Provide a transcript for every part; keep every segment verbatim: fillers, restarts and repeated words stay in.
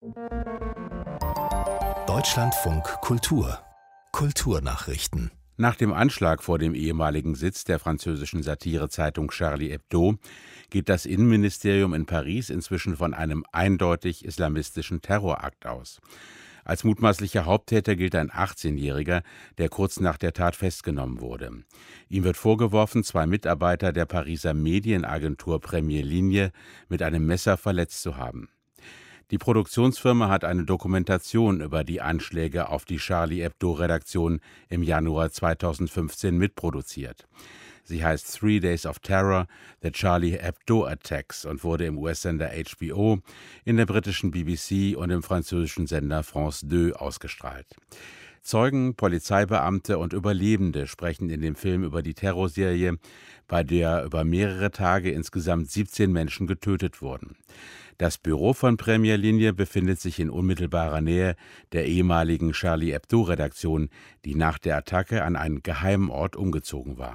Deutschlandfunk Kultur Kulturnachrichten. Nach dem Anschlag vor dem ehemaligen Sitz der französischen Satirezeitung Charlie Hebdo geht das Innenministerium in Paris inzwischen von einem eindeutig islamistischen Terrorakt aus. Als mutmaßlicher Haupttäter gilt ein achtzehnjähriger, der kurz nach der Tat festgenommen wurde. Ihm wird vorgeworfen, zwei Mitarbeiter der Pariser Medienagentur Première Ligne mit einem Messer verletzt zu haben. Die Produktionsfirma hat eine Dokumentation über die Anschläge auf die Charlie Hebdo-Redaktion im Januar zweitausendfünfzehn mitproduziert. Sie heißt Three Days of Terror, The Charlie Hebdo Attacks und wurde im U S-Sender H B O, in der britischen B B C und im französischen Sender France zwei ausgestrahlt. Zeugen, Polizeibeamte und Überlebende sprechen in dem Film über die Terrorserie, bei der über mehrere Tage insgesamt siebzehn Menschen getötet wurden. Das Büro von Première Ligne befindet sich in unmittelbarer Nähe der ehemaligen Charlie Hebdo-Redaktion, die nach der Attacke an einen geheimen Ort umgezogen war.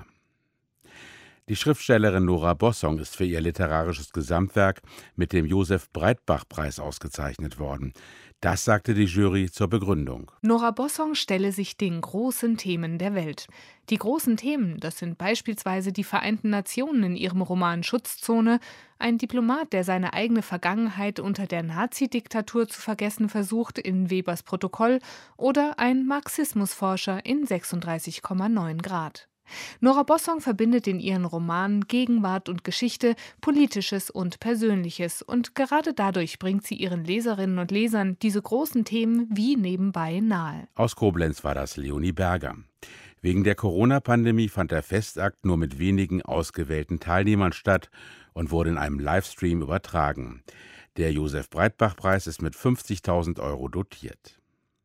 Die Schriftstellerin Nora Bossong ist für ihr literarisches Gesamtwerk mit dem Josef-Breitbach-Preis ausgezeichnet worden. Das sagte die Jury zur Begründung. Nora Bossong stelle sich den großen Themen der Welt. Die großen Themen, das sind beispielsweise die Vereinten Nationen in ihrem Roman Schutzzone, ein Diplomat, der seine eigene Vergangenheit unter der Nazi-Diktatur zu vergessen versucht in Webers Protokoll, oder ein Marxismusforscher in sechsunddreißig Komma neun Grad. Nora Bossong verbindet in ihren Romanen Gegenwart und Geschichte, Politisches und Persönliches, und gerade dadurch bringt sie ihren Leserinnen und Lesern diese großen Themen wie nebenbei nahe. Aus Koblenz war das Leonie Berger. Wegen der Corona-Pandemie fand der Festakt nur mit wenigen ausgewählten Teilnehmern statt und wurde in einem Livestream übertragen. Der Josef-Breitbach-Preis ist mit fünfzigtausend Euro dotiert.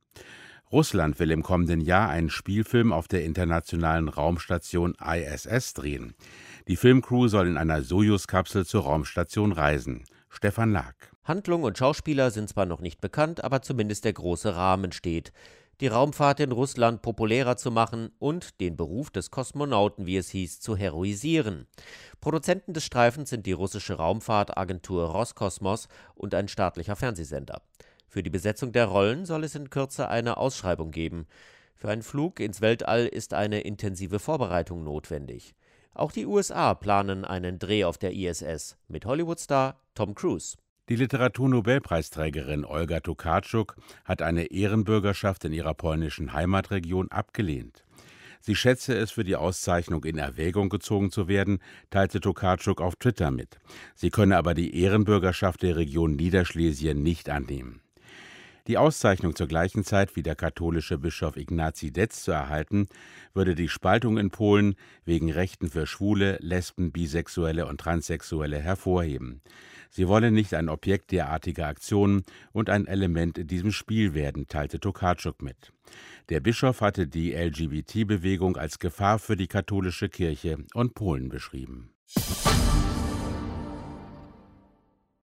Russland will im kommenden Jahr einen Spielfilm auf der internationalen Raumstation I S S drehen. Die Filmcrew soll in einer Sojus-Kapsel zur Raumstation reisen. Stefan Lag. Handlung und Schauspieler sind zwar noch nicht bekannt, aber zumindest der große Rahmen steht. Die Raumfahrt in Russland populärer zu machen und den Beruf des Kosmonauten, wie es hieß, zu heroisieren. Produzenten des Streifens sind die russische Raumfahrtagentur Roskosmos und ein staatlicher Fernsehsender. Für die Besetzung der Rollen soll es in Kürze eine Ausschreibung geben. Für einen Flug ins Weltall ist eine intensive Vorbereitung notwendig. Auch die U S A planen einen Dreh auf der I S S mit Hollywood-Star Tom Cruise. Die Literaturnobelpreisträgerin Olga Tokarczuk hat eine Ehrenbürgerschaft in ihrer polnischen Heimatregion abgelehnt. Sie schätze es, für die Auszeichnung in Erwägung gezogen zu werden, teilte Tokarczuk auf Twitter mit. Sie könne aber die Ehrenbürgerschaft der Region Niederschlesien nicht annehmen. Die Auszeichnung zur gleichen Zeit wie der katholische Bischof Ignacy Detz zu erhalten, würde die Spaltung in Polen wegen Rechten für Schwule, Lesben, Bisexuelle und Transsexuelle hervorheben. Sie wolle nicht ein Objekt derartiger Aktionen und ein Element in diesem Spiel werden, teilte Tokarczuk mit. Der Bischof hatte die L G B T-Bewegung als Gefahr für die katholische Kirche und Polen beschrieben.